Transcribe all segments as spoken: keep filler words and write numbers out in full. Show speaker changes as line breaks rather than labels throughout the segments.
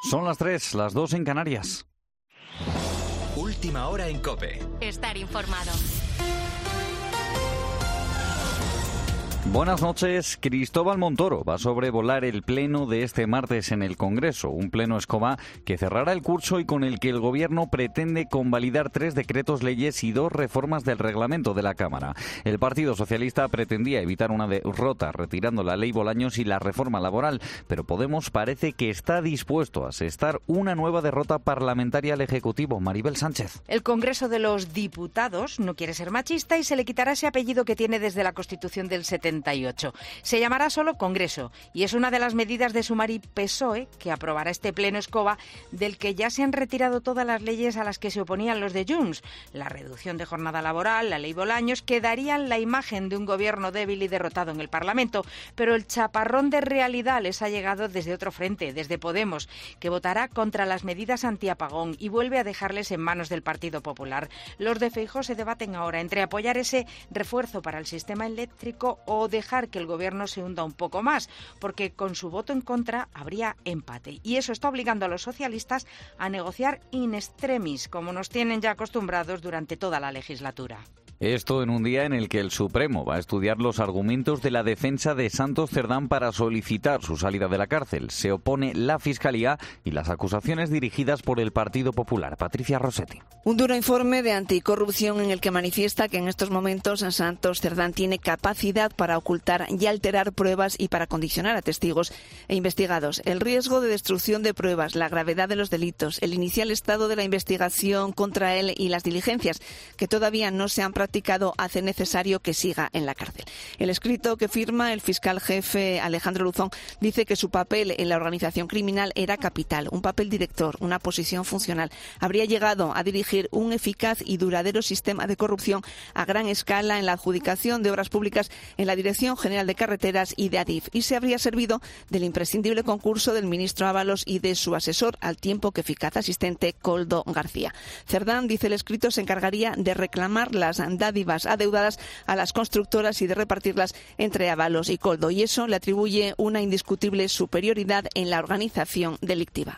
Son las tres, las dos en Canarias.
Última hora en COPE.
Estar informado.
Buenas noches. Cristóbal Montoro va a sobrevolar el pleno de este martes en el Congreso, un pleno escoba que cerrará el curso y con el que el Gobierno pretende convalidar tres decretos leyes y dos reformas del reglamento de la Cámara. El Partido Socialista pretendía evitar una derrota retirando la ley Bolaños y la reforma laboral, pero Podemos parece que está dispuesto a asestar una nueva derrota parlamentaria al Ejecutivo. Maribel Sánchez.
El Congreso de los Diputados no quiere ser machista y se le quitará ese apellido que tiene desde la Constitución del setenta y ocho. Se llamará solo Congreso y es una de las medidas de Sumar y P S O E que aprobará este pleno escoba, del que ya se han retirado todas las leyes a las que se oponían los de Junts. La reducción de jornada laboral, la ley Bolaños, que darían la imagen de un gobierno débil y derrotado en el Parlamento, pero el chaparrón de realidad les ha llegado desde otro frente, desde Podemos, que votará contra las medidas antiapagón y vuelve a dejarles en manos del Partido Popular. Los de Feijóo se debaten ahora entre apoyar ese refuerzo para el sistema eléctrico o dejar que el Gobierno se hunda un poco más, porque con su voto en contra habría empate. Y eso está obligando a los socialistas a negociar in extremis, como nos tienen ya acostumbrados durante toda la legislatura.
Esto en un día en el que el Supremo va a estudiar los argumentos de la defensa de Santos Cerdán para solicitar su salida de la cárcel. Se opone la Fiscalía y las acusaciones dirigidas por el Partido Popular. Patricia Rossetti.
Un duro informe de anticorrupción en el que manifiesta que en estos momentos Santos Cerdán tiene capacidad para ocultar y alterar pruebas y para condicionar a testigos e investigados. El riesgo de destrucción de pruebas, la gravedad de los delitos, el inicial estado de la investigación contra él y las diligencias que todavía no se han practicado hace necesario que siga en la cárcel. El escrito que firma el fiscal jefe Alejandro Luzón dice que su papel en la organización criminal era capital, un papel director, una posición funcional. Habría llegado a dirigir un eficaz y duradero sistema de corrupción a gran escala en la adjudicación de obras públicas en la Dirección General de Carreteras y de Adif, y se habría servido del imprescindible concurso del ministro Ábalos y de su asesor al tiempo que eficaz asistente Koldo García. Cerdán, dice el escrito, se encargaría de reclamar las dádivas adeudadas a las constructoras y de repartirlas entre Ábalos y Koldo, y eso le atribuye una indiscutible superioridad en la organización delictiva.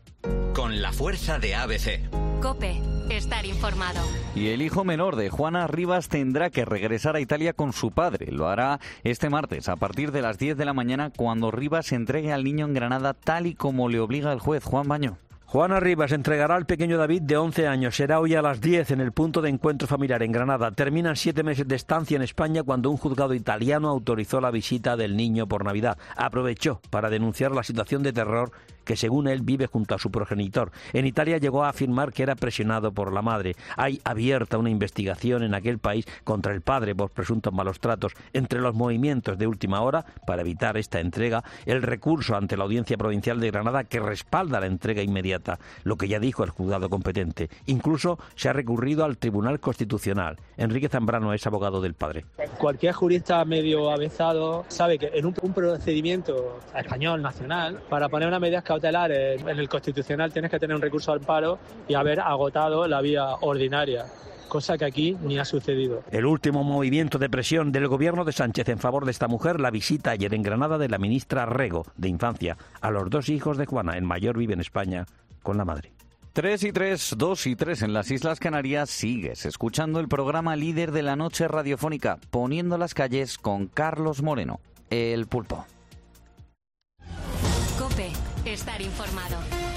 Con la fuerza de A B C.
COPE. Estar informado.
Y el hijo menor de Juana Rivas tendrá que regresar a Italia con su padre. Lo hará este martes a partir de las diez de la mañana, cuando Rivas entregue al niño en Granada, tal y como le obliga el juez. Juan Baño.
Juana Rivas entregará al pequeño David de once años. Será hoy a las diez en el punto de encuentro familiar en Granada. Terminan siete meses de estancia en España cuando un juzgado italiano autorizó la visita del niño por Navidad. Aprovechó para denunciar la situación de terror que según él vive junto a su progenitor. En Italia llegó a afirmar que era presionado por la madre. Hay abierta una investigación en aquel país contra el padre por presuntos malos tratos. Entre los movimientos de última hora para evitar esta entrega, el recurso ante la Audiencia Provincial de Granada, que respalda la entrega inmediata, lo que ya dijo el juzgado competente. Incluso se ha recurrido al Tribunal Constitucional. Enrique Zambrano es abogado del padre.
Cualquier jurista medio avezado sabe que en un, un procedimiento español, nacional, para poner una medida cautelares en el Constitucional tienes que tener un recurso al amparo y haber agotado la vía ordinaria, cosa que aquí ni ha sucedido.
El último movimiento de presión del gobierno de Sánchez en favor de esta mujer, la visita ayer en Granada de la ministra Rego, de Infancia, a los dos hijos de Juana. El mayor vive en España con la madre.
Tres y tres, dos y tres en las Islas Canarias. Sigues escuchando el programa líder de la noche radiofónica, Poniendo las calles, con Carlos Moreno, El Pulpo.
COPE. Estar informado.